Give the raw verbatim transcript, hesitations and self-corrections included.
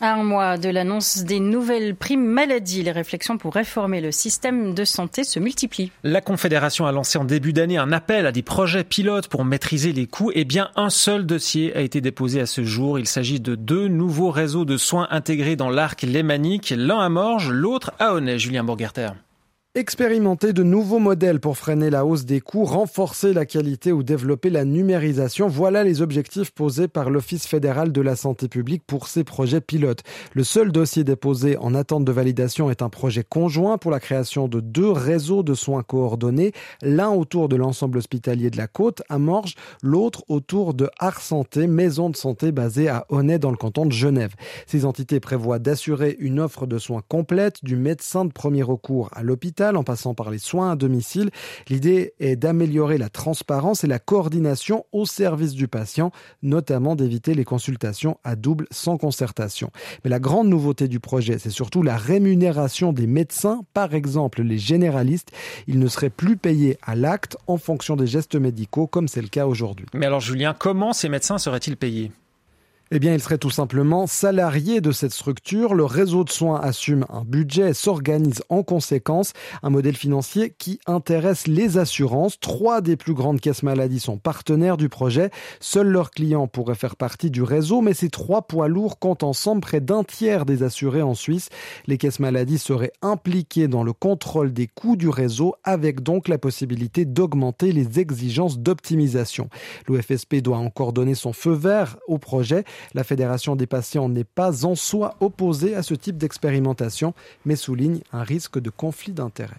À un mois de l'annonce des nouvelles primes maladie, les réflexions pour réformer le système de santé se multiplient. La Confédération a lancé en début d'année un appel à des projets pilotes pour maîtriser les coûts. Eh bien, un seul dossier a été déposé à ce jour. Il s'agit de deux nouveaux réseaux de soins intégrés dans l'arc lémanique, l'un à Morges, l'autre à Aunay. Julien Bourgerter. Expérimenter de nouveaux modèles pour freiner la hausse des coûts, renforcer la qualité ou développer la numérisation, voilà les objectifs posés par l'Office fédéral de la santé publique pour ces projets pilotes. Le seul dossier déposé en attente de validation est un projet conjoint pour la création de deux réseaux de soins coordonnés, l'un autour de l'ensemble hospitalier de la Côte à Morges, l'autre autour de Ars Santé, maison de santé basée à Aunay dans le canton de Genève. Ces entités prévoient d'assurer une offre de soins complète du médecin de premier recours à l'hôpital en passant par les soins à domicile. L'idée est d'améliorer la transparence et la coordination au service du patient, notamment d'éviter les consultations à double sans concertation. Mais la grande nouveauté du projet, c'est surtout la rémunération des médecins, par exemple les généralistes. Ils ne seraient plus payés à l'acte en fonction des gestes médicaux, comme c'est le cas aujourd'hui. Mais alors Julien, comment ces médecins seraient-ils payés ? Eh bien, il serait tout simplement salarié de cette structure. Le réseau de soins assume un budget et s'organise en conséquence. Un modèle financier qui intéresse les assurances. Trois des plus grandes caisses maladie sont partenaires du projet. Seuls leurs clients pourraient faire partie du réseau, mais ces trois poids lourds comptent ensemble près d'un tiers des assurés en Suisse. Les caisses maladie seraient impliquées dans le contrôle des coûts du réseau, avec donc la possibilité d'augmenter les exigences d'optimisation. L'O F S P doit encore donner son feu vert au projet. La Fédération des patients n'est pas en soi opposée à ce type d'expérimentation, mais souligne un risque de conflit d'intérêts.